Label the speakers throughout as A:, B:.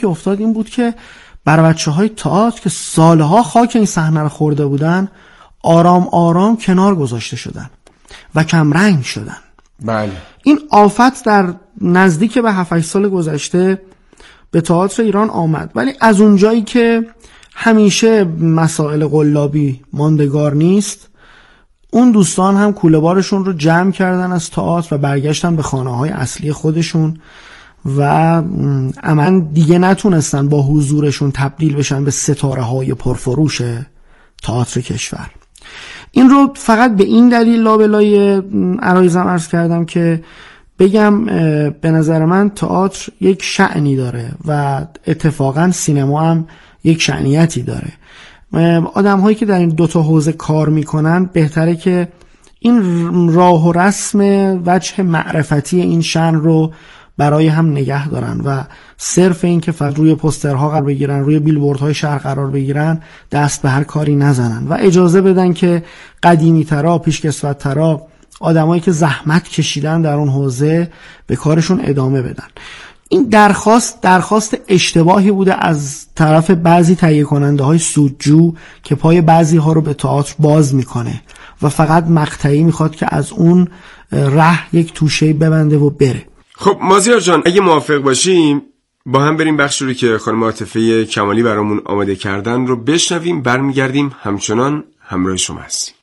A: که افتاد این بود که بر بچه‌های تئاتر که سالها خاک این صحنه رو خورده بودن آرام آرام کنار گذاشته شدن و کم رنگ شدن.
B: بله.
A: این آفت در نزدیک به 7-8 سال گذشته به تئاتر ایران آمد، ولی از اونجایی که همیشه مسائل قلابی ماندگار نیست، اون دوستان هم کوله بارشون رو جمع کردن از تئاتر و برگشتن به خانه‌های اصلی خودشون و عملاً دیگه نتونستن با حضورشون تبدیل بشن به ستاره‌های پرفروش تئاتر کشور. این رو فقط به این دلیل لابلای عرایزم عرض کردم که بگم به نظر من تئاتر یک شأنی داره و اتفاقا سینما هم یک شأنیتی داره. آدم هایی که در این دوتا حوزه کار میکنن بهتره که این راه و رسم وجه معرفتی این شأن رو برای هم نگه دارن و صرف این که فقط روی پوسترها قرار بگیرن، روی بیلبوردهای شهر قرار بگیرن، دست به هر کاری نزنن و اجازه بدن که قدیمی ترا، پیشکسوت ترا، آدمایی که زحمت کشیدن در اون حوزه به کارشون ادامه بدن. این درخواست اشتباهی بوده از طرف بعضی تهیه کننده های سودجو که پای بعضی ها رو به تئاتر باز میکنه و فقط مقطعی میخواد که از اون ره یک توشه‌ای ببنده و بره.
B: خب مازیار جان اگه موافق باشیم با هم بریم بخشی رو که خانم عاطفه کمالی برامون آماده کردن رو بشنویم، برمیگردیم همچنان همراه شما هستیم.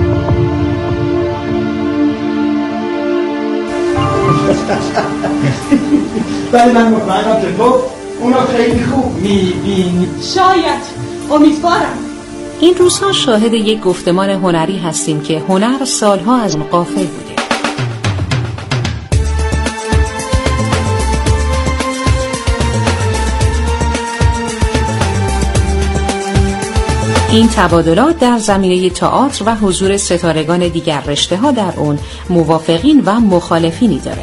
C: ولی من مطمئنم که تو اونا خیلی خوب میبینی.
D: شاید، امیدوارم.
E: این روزها شاهد یک گفتمان هنری هستیم که هنر سالها از اون غافل بوده. این تبادلات در زمینه تئاتر و حضور ستارگان دیگر رشته‌ها در اون موافقین و مخالفینی داره.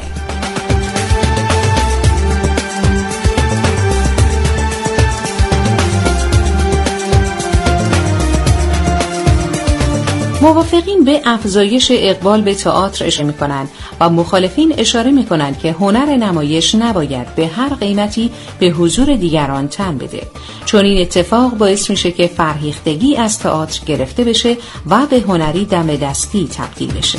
E: موافقین به افزایش اقبال به تئاتر اشاره می‌کنند و مخالفین اشاره می‌کنند که هنر نمایش نباید به هر قیمتی به حضور دیگران تن بده، چون این اتفاق باعث میشه که فرهیختگی از تئاتر گرفته بشه و به هنری دم دستی تبدیل بشه.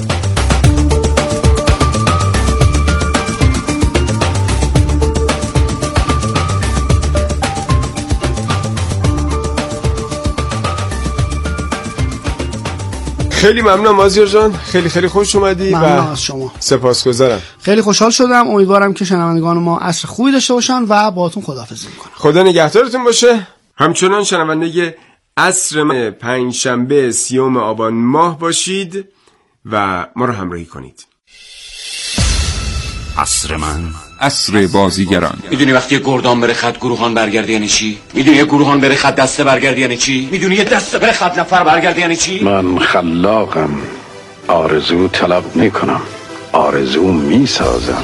B: خیلی ممنونم مازیار جان، خیلی خوش اومدی.
A: ممنون از شما.
B: سپاسگزارم.
A: خیلی خوشحال شدم. امیدوارم که شنوندگان ما عصر خوبی داشته باشن و باهاتون خداحافظی میکنم.
B: خدا نگهدارتون باشه. همچنان شنونده عصر پنجشنبه 30 آبان ماه باشید و ما رو همراهی کنید.
F: عصر من عصر بازیگران.
G: میدونی وقتی گردان بره خط گروهان برگرده یعنی چی؟ میدونی یه گروهان بره خط دسته برگرده یعنی چی؟ میدونی یه دسته بره خط نفر برگرده یعنی چی؟
H: من خلاقم، آرزو طلب میکنم، آرزو میسازم.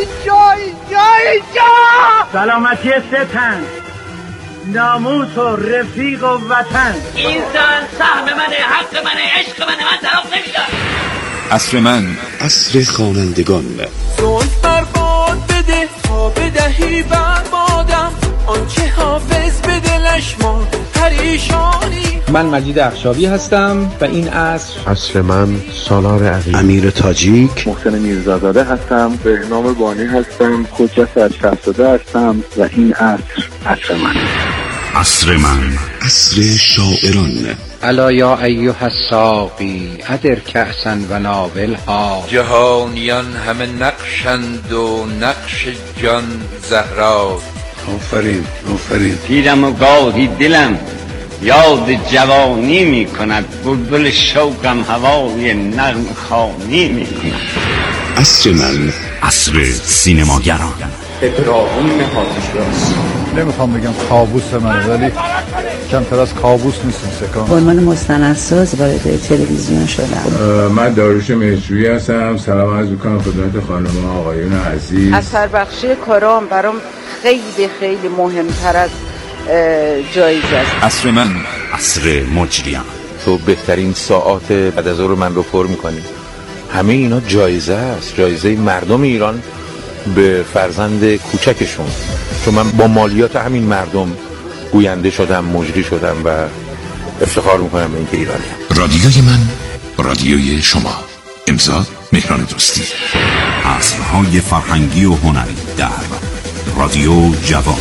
C: سلامتی ستن، ناموس و رفیق و وطن.
I: این زن سهم منه، حق منه، عشق منه، من طرف نمیدم.
F: عصر من عصر خوانندگان.
J: زلف بر باد بده تا بدهی بربادم، آنچه حافظ به دلش ما پریشانی.
K: من مجید اخشابی هستم و این
H: عصر من سالار عقیل، امیر تاجیک،
L: محسن میرزاداده هستم، بهنام بانی هستم، حجت الشهزاده هستم و این عصر من.
F: عصر من عصر شاعران.
K: الا یا ایها الساقی ادر کأسا و ناولها.
M: جهانیان همه نقشند و نقش جان زهرا.
H: آفرین.
N: دیدم و گاهی دلم یاد جوانی می کند، بلبل شوقم هوای نغم خوانی می کند.
F: عصر من عصر سینماگران.
O: ابراهیم حاتش‌رس.
P: نمیخوام بگم کابوس منه ولی کمتر از کابوس نیست این سکان.
Q: به عنوان مستندساز وارد تلویزیون شدم.
R: من داریوش مهرجویی هستم. سلام عرض می‌کنم خدمت خانم ها آقایون عزیز.
S: اثر بخشی کارام برام خیلی مهمتر از جایزه است.
F: عصر من عصر مجریان.
T: تو بهترین ساعات بعد از ظهر من رو پر می‌کنی. همه اینا جایزه است، جایزه مردم ایران به فرزند کوچکشون، چون من با مالیات همین مردم گوینده شدم، مجری شدم و افتخار میکنم به اینکه ایرانیم.
F: رادیوی من، رادیوی شما. امضا مهران دوستی. عصرهای فرهنگی و هنری در رادیو جوان.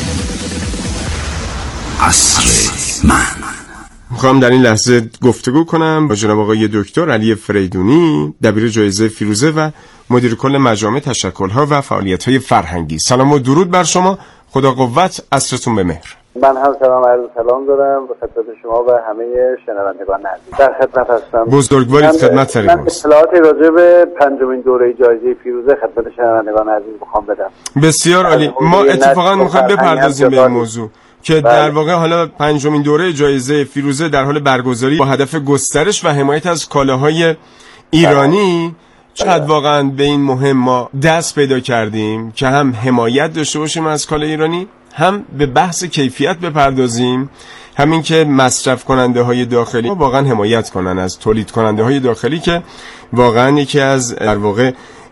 F: عصر من.
B: میخوام در این لحظه گفتگو کنم با جناب آقای دکتر علی فریدونی، دبیر جایزه فیروزه و مدیر کل مجامع تشکل‌ها و فعالیت‌های فرهنگی. سلام و درود بر شما. خدا قوت، عصرتون به مهر.
L: من هم سلام دارم به خدمت شما و همه شنوندگان عزیز. در خدمت هستم.
B: بزرگوارید، خدمت سرید.
L: من اطلاعاتی راجع به پنجمین دوره جایزه فیروزه خدمت شنوندگان عزیز میخوام بدم.
B: بسیار عالی. ما اتفاقا میخوایم بپردازیم به این موضوع که در واقع حالا پنجمین دوره جایزه فیروزه در حال برگزاری با هدف گسترش و حمایت از کالاهای ایرانی. چقدر واقعا به این مهم ما دست پیدا کردیم که هم حمایت داشته باشیم از کالای ایرانی، هم به بحث کیفیت بپردازیم، همین که مصرف کننده های داخلی واقعا حمایت کنن از تولید کننده های داخلی که واقعا یکی از در واقع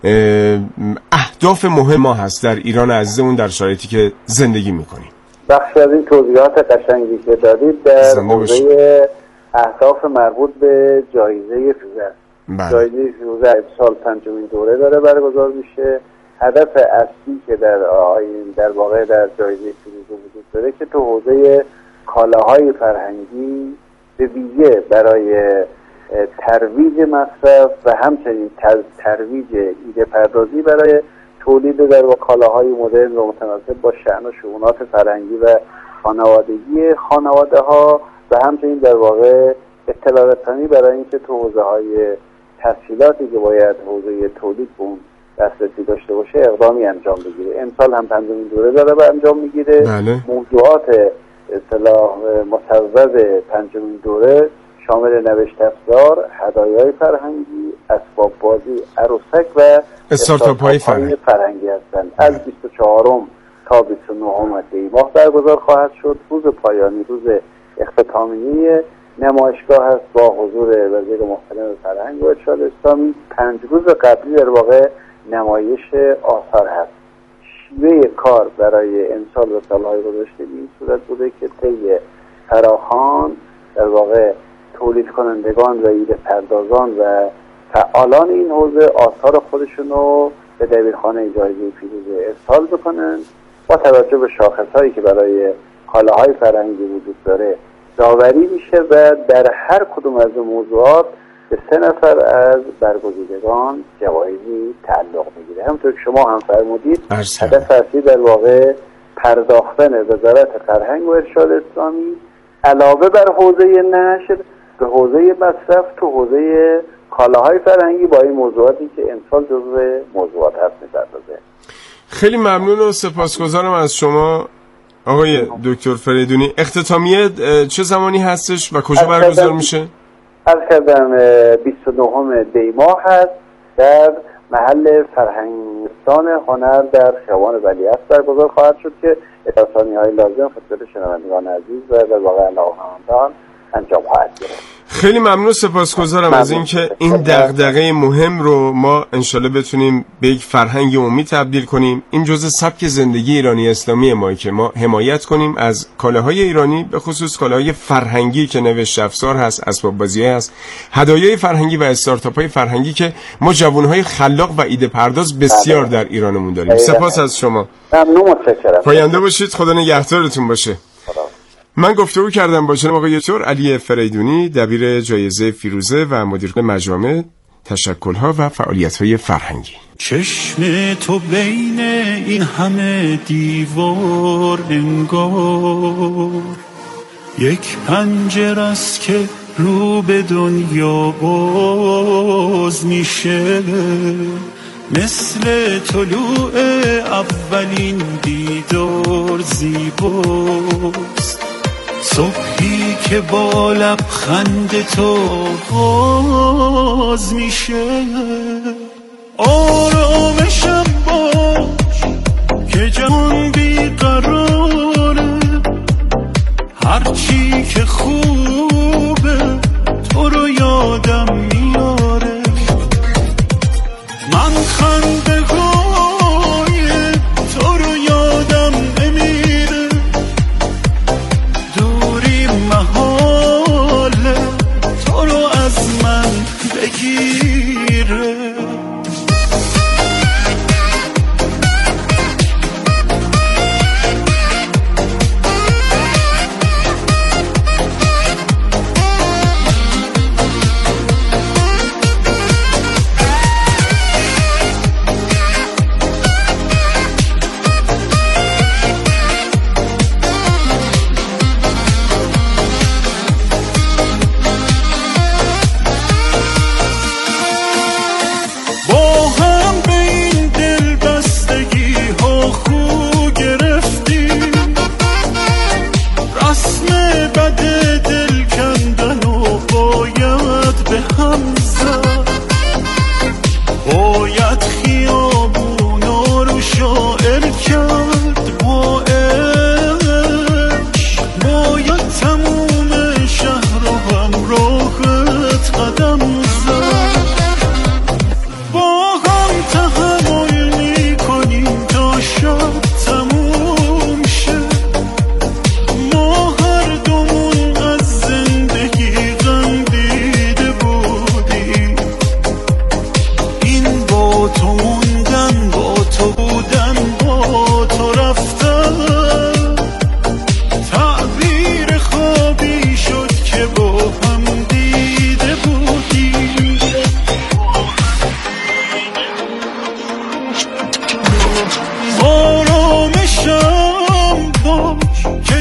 B: اهداف مهم ما هست در ایران عزیزمون در شرایطی که زندگی میکنیم.
L: بخشی از این توضیحات قشنگی که دادید در حوزه اهداف مربوط به جایزه فیروزه است. جایزه فیروزه امسال پنجمین دوره داره برگزار میشه. هدف اصلی که در واقع در جایزه فیروزه وجود داره که تو حوزه کالاهای فرهنگی به ویژه برای ترویج مصرف و همچنین ترویج ایده پردازی برای تولید در واقع کالاهای مدرن و متناسب با شأن و شؤونات فرهنگی و خانوادگی خانواده ها و همچنین در واقع اطلاع رسانی برای اینکه تو حوزه های تسهیلاتی که باید حوزه تولید به اون دسترسی داشته باشه اقدامی انجام بگیره. امسال هم پنجمین دوره داره به انجام میگیره. موضوعات اصطلاح مصوب پنجمین دوره شامل نوشت افزار، هدایای فرهنگی، اسباب بازی، عروسک و استارتاپ‌های فرهنگی هستند. از 24 تا 29 دی ماه برگزار خواهد شد. روز پایانی روز اختتامیه نمایشگاه هست با حضور وزیر محترم فرهنگ و ارشاد اسلامی. 5 روز قبلی در واقع نمایش آثار هست. شیوه کار برای امسال و سالهای گذشته به این صورت بوده که طی فراخوان در واقع تولید کنندگان و ایده پردازان و فعالان این حوزه آثار خودشون رو به دبیرخانه جایزه فیروزه ارسال بکنن. با توجه به شاخصهایی که برای کالاهای فرهنگی وجود داره داوری میشه و در هر کدوم از موضوعات به 3 نفر از برگزیدگان جوایزی تعلق میگیره. همونطور که شما هم فرمودید هدف اصلی در واقع پرداختن وزارت فرهنگ و ارشاد اسلامی علاوه بر حوزه نشر به حوزه مصرف تو حوزه کالاهای فرهنگی با این موضوعاتی که امسال جزو موضوعات هست می‌پردازه.
B: خیلی ممنون و سپاسگزارم از شما آقای دکتر فریدونی. اختتامیه چه زمانی هستش و کجا برگزار میشه؟
L: عرض کردم 29 دی ماه هست در محل فرهنگستان هنر در خیابان ولیعصر برگزار خواهد شد که اطلاعاتی لازم خدمت شنوندگان عزیز و در واقع علاقه‌مندان انجام خواهد گرفت.
B: خیلی ممنون، سپاسگزارم از اینکه این دغدغه مهم رو ما انشالله بتونیم به یک فرهنگ عمومی تبدیل کنیم. این جزء سبک زندگی ایرانی اسلامی ما که ما حمایت کنیم از کالاهای ایرانی، به خصوص کالاهای فرهنگی که نوشت افزار هست، اسباب بازی هست، هدایای فرهنگی و استارتاپ‌های فرهنگی که ما جوان‌های خلاق و ایده پرداز بسیار در ایرانمون داریم. سپاس از شما.
L: ممنون، متشکرم.
B: پاینده باشید، خدا نگهدارتون باشه. من گفتگو کردم با جناب آقای دکتر علی فریدونی، دبیر جایزه فیروزه و مدیر مجامع تشکل‌ها و فعالیت‌های فرهنگی.
U: چشم تو بین این همه دیوار انگار یک پنجره است که رو به دنیا باز میشه، مثل طلوع اولین دیدار زیباست، صبحی که با لبخند تو آغاز میشه. آرامشم باش که جهان بیقراره، هرچی که خوبه تو رو یادم میاره. من خنده های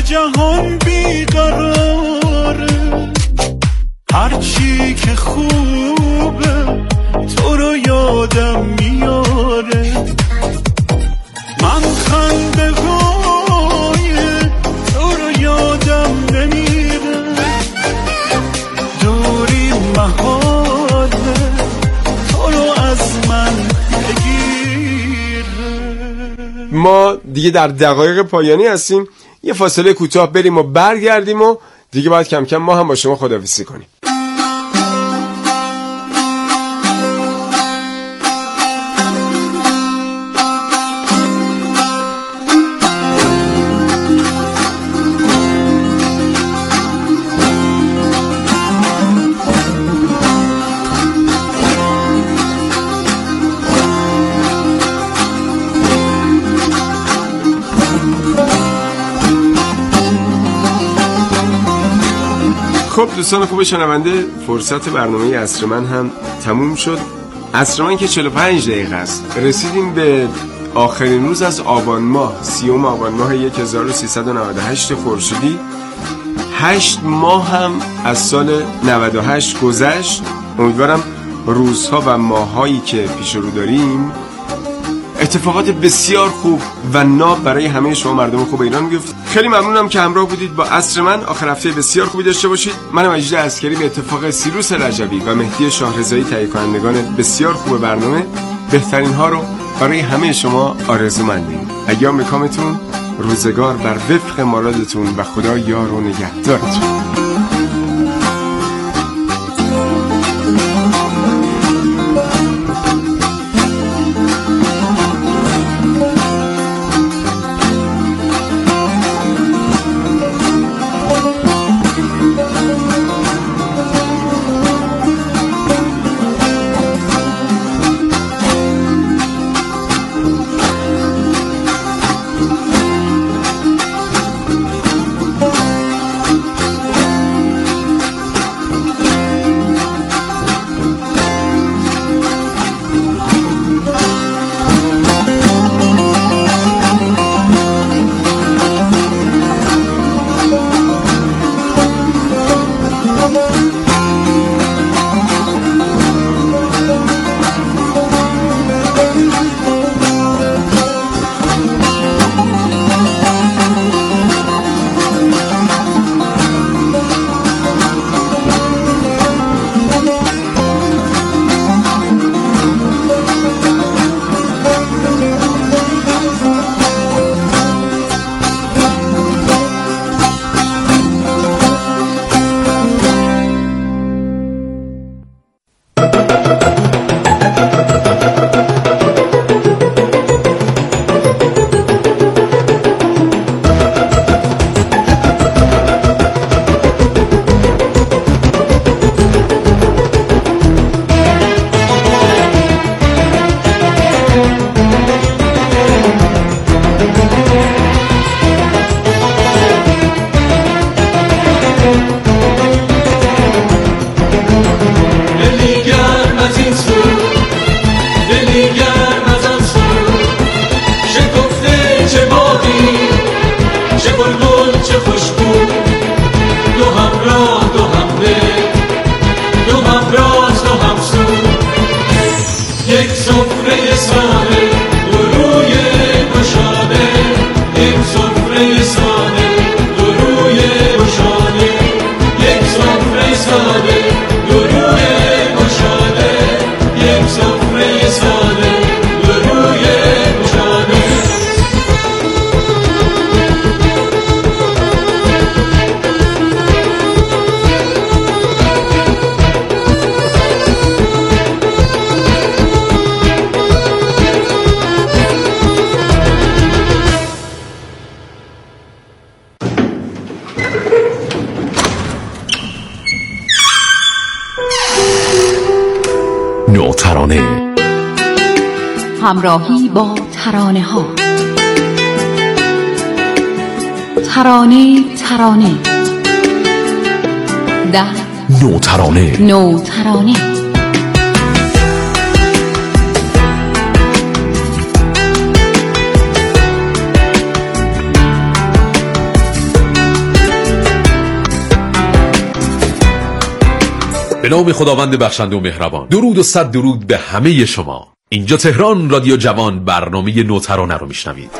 U: جهان بیقراره، هرچی که خوبه تو رو یادم میاره. من خنده های تو رو یادم نمیره، دوری محاله تو رو از من بگیره.
B: ما دیگه در دقایق پایانی هستیم، یه فاصله کوتاه بریم و برگردیم و دیگه باید کم کم ما هم با شما خداحافظی کنیم. خب دوستان خوب شنونده، فرصت برنامه عصر من هم تموم شد. عصر من که 45 دقیقه است. رسیدیم به آخرین روز از آبان ماه، 30 آبان ماه 1398 خورشیدی. 8 ماه هم از سال 98 گذشت. امیدوارم روزها و ماهایی که پیش رو داریم اتفاقات بسیار خوب و ناب برای همه شما مردم خوب ایران بیفته. خیلی ممنونم که همراه بودید با عصر من. آخر هفته بسیار خوبی داشته باشید. من مجید عسکری به اتفاق سیروس رجبی و مهدی شاهرضایی تهیه کنندگان بسیار خوب برنامه بهترین ها رو برای همه شما آرزومندیم. ایام کامتون، روزگار بر وفق مرادتون و خدا یار و نگهدارتون.
F: نوترانه،
E: همراهی با ترانه ها. ترانه ترانه در
F: نوترانه.
E: نوترانه
D: نام خداوند بخشنده و مهربان. درود و صد درود به همه شما. اینجا تهران، رادیو جوان، برنامه نوترانه رو میشنوید.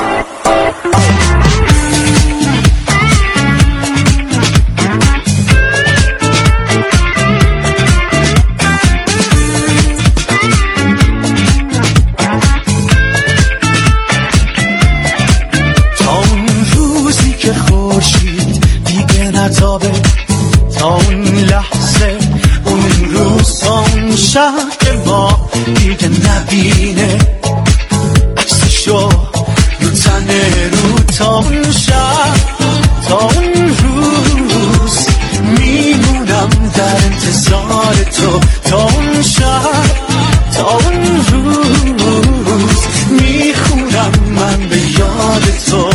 U: تا اون لحظه اون روز تا اون شب که ما دیگه نبینه عکسشو رو تنه رو تا اون شب تا اون روز میمونم در انتظار تو تا اون شب تا اون روز میخونم من به یاد تو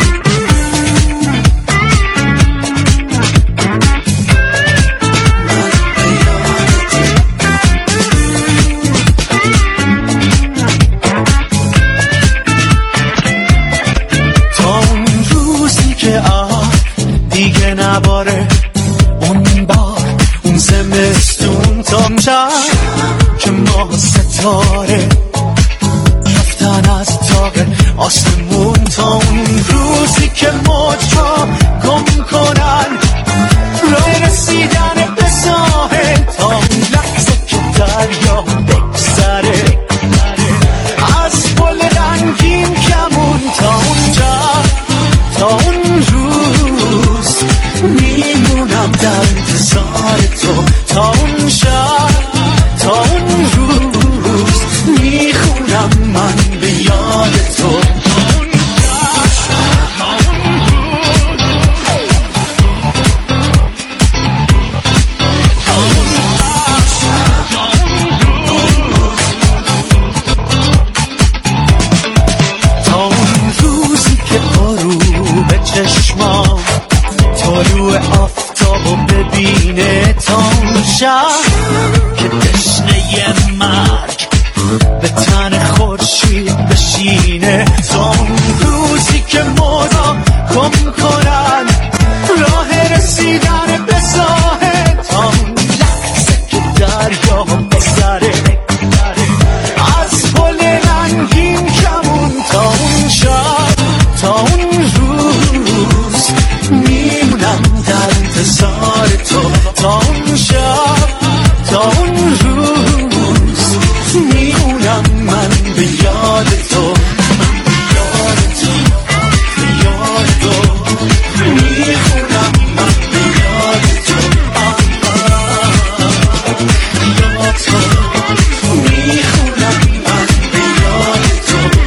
U: نباره اون بار اون زمستون تا شب که ما ستاره رفتن از تاق آسمون تا اون روزی که موجها گم کنن راه رسیدن به ساحل تا اون لحظه که دریا بگذره از پل رنگین کمون تا اونجا تا اون روز میمونم در انتظار تو تا اون شب تا اون روز میخونم من به یاد تو تا اون روزی که غروب چشمام طلوع آفتابو ببینه تا اون شب که تشنه مرگ به تن خورشید بشینه تا اون روزی که مودا گم کنن راه رسیدن به ساحل تا اون لحظه که دریا بگذره از پل رنگین کمون تا اون شب تا اون روز میمونم در انتظار تو تا اون شب تا اون روز میمونم من به یاد تو میخونم من به یاد تو میخونم من به یاد تو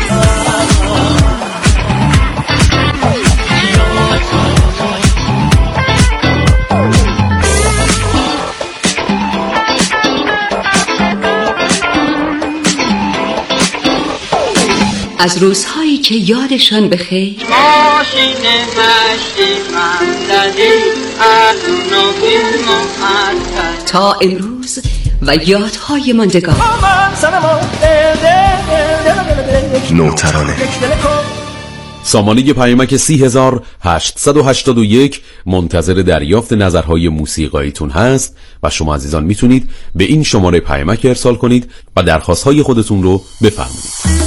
E: از روزهایی که یادشان بخیر
I: ماشین مشتی مندلی
E: تا امروز و یادهای ماندگار
D: نوترانه. سامانه پیامک 30881 منتظر دریافت نظرهای موسیقاییتون هست و شما عزیزان میتونید به این شماره پیامک ارسال کنید و درخواستهای خودتون رو بفرمایید.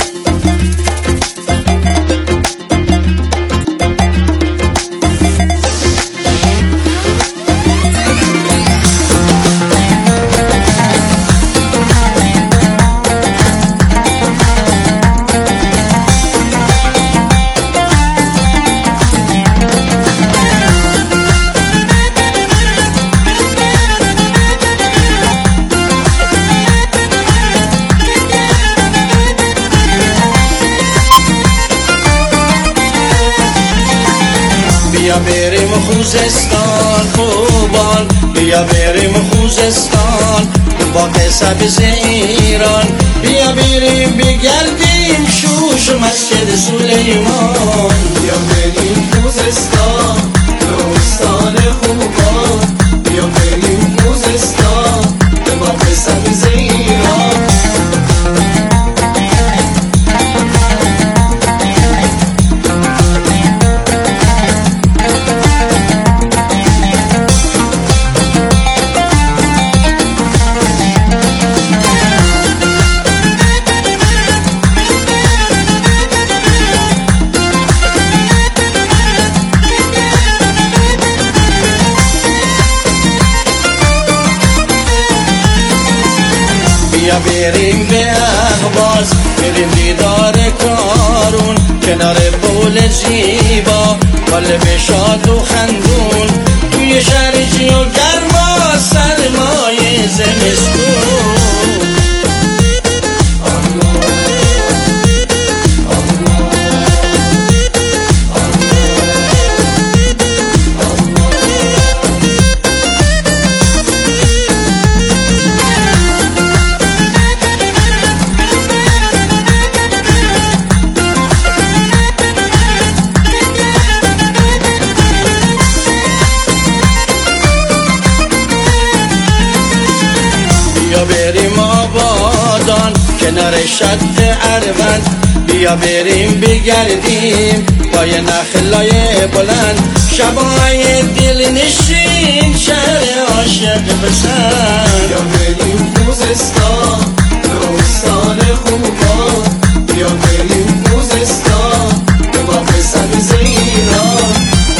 U: بیا بریم خوزستان خوبان بیا بریم خوزستان باغ سبز ایران بیا بریم بگردیم شوش و مسجد سلیمان بیا بریم خوزستان روستان خوبان بیا بریم خوزستان باغ سبز ایران بیا بریم به اهواز، بریم دیدار کارون، کنار بول زیبا، قلب شاد و خندون، توی شرجی و گرما سرمای زمستون. بریم آبادان کنار شط اروند، بیا بریم بگردیم پای نخلای بلند، شبای دل نشین شهر عاشق پسند. بیا بریم خوزستان روستان خوبان، بیا بریم خوزستان به باغ سبز ایران.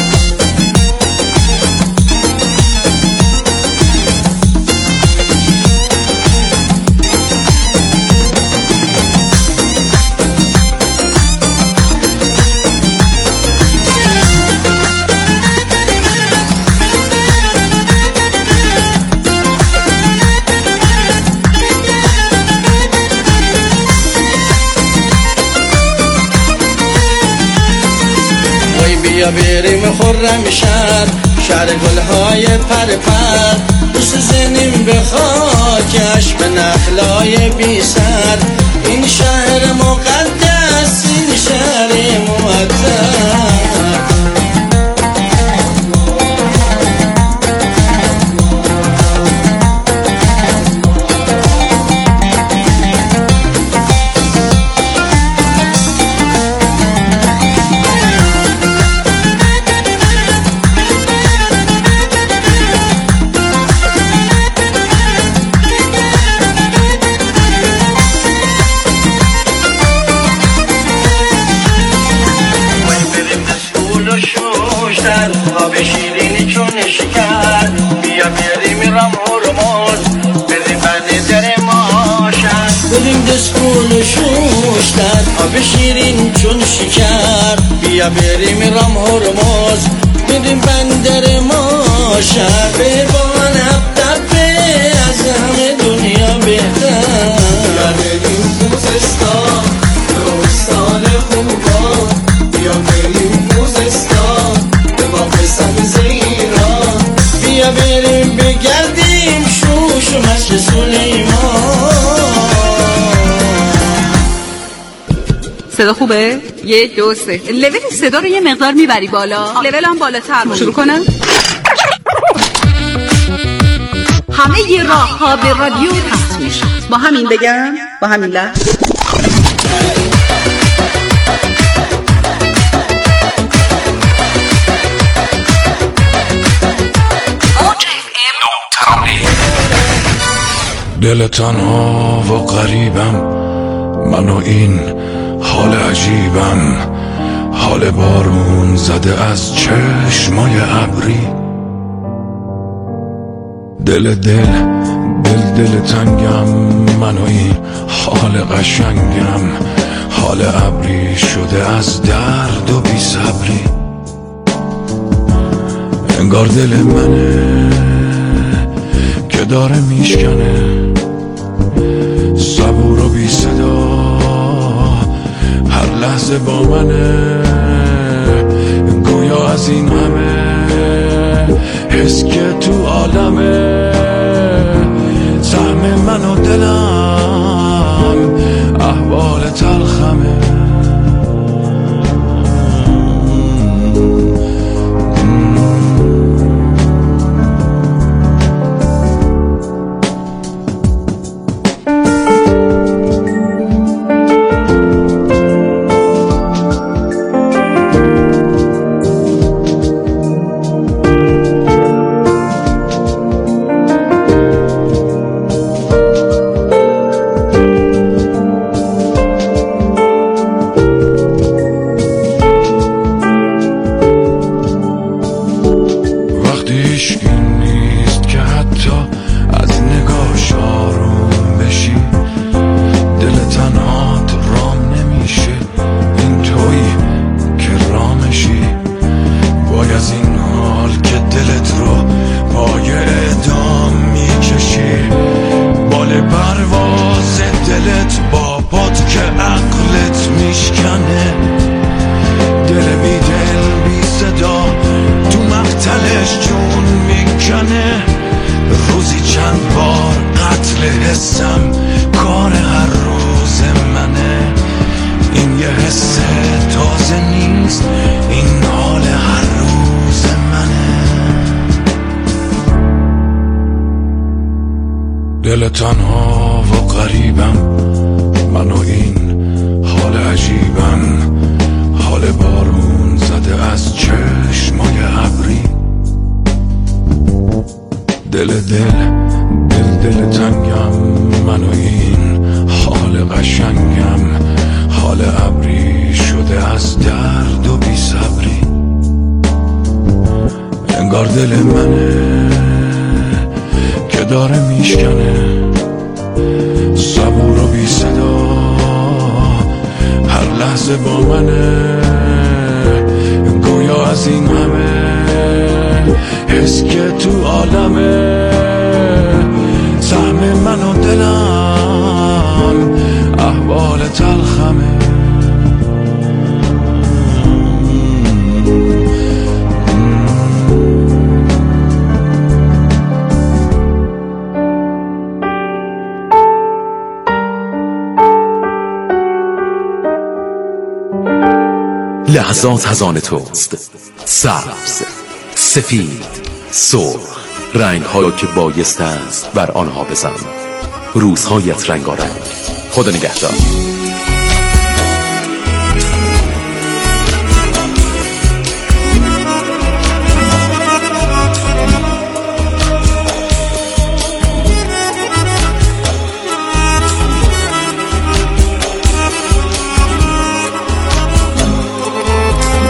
U: بیا بریم خرم شهر گلهای پرپر، دوست زنیم به خاکش به نخلای بی سر، این شهر مقدس این شهر معطر. آب شیرین چون شکر، بیا بریم رام هرمز، بریم بندر ماشن، بریم دستگول و شوشتر. آب شیرین چون شکر، بیا بریم رام هرمز، بریم بندر ماشن، به بان هفتبه از همه دنیا بهتر. بیا بریم خوزستان روستان خوبان، بیا بریم خوزستان سبز ایران، بیا بریم بگردیم شوش و مشت سلیمان.
A: صدا خوبه؟ 1 2 3 لول صدا رو یه مقدار میبری بالا، لول هم بالاتر شروع کنم. همه ی راه ها به رادیو پخش میشه. با همین بگم، با همین لحظه
V: دل تنها و غریبم، من و این حال عجیبم، حال بارون زده از چشمای ابری، دل تنگم، من و این حال قشنگم، حال ابری شده از درد و بی صبری، انگار دل منه که داره میشکنه، صبور و بی صدا هر لحظه با منه، گویا از این همه حس که تو عالمه، سهم من و دلم احوال تلخمه. دل تنها و غریبم، من و این حال عجیبم، حال بارون زده از چشمای ابری. دل تنگم، من و این حال قشنگم، حال ابری شده از درد و بی صبری. انگار دل منه که داره میشکنه، صبور و بی صدا هر لحظه با منه. گویا از این همه حس که تو عالمه، سهم من و دلم احوال تلخمه.
D: لحظات از آن توست، سبز، سفید، سرخ، رنگ‌هایی که بایست است بر آنها بزن. روزهایت رنگارنگ. خدا نگهدار.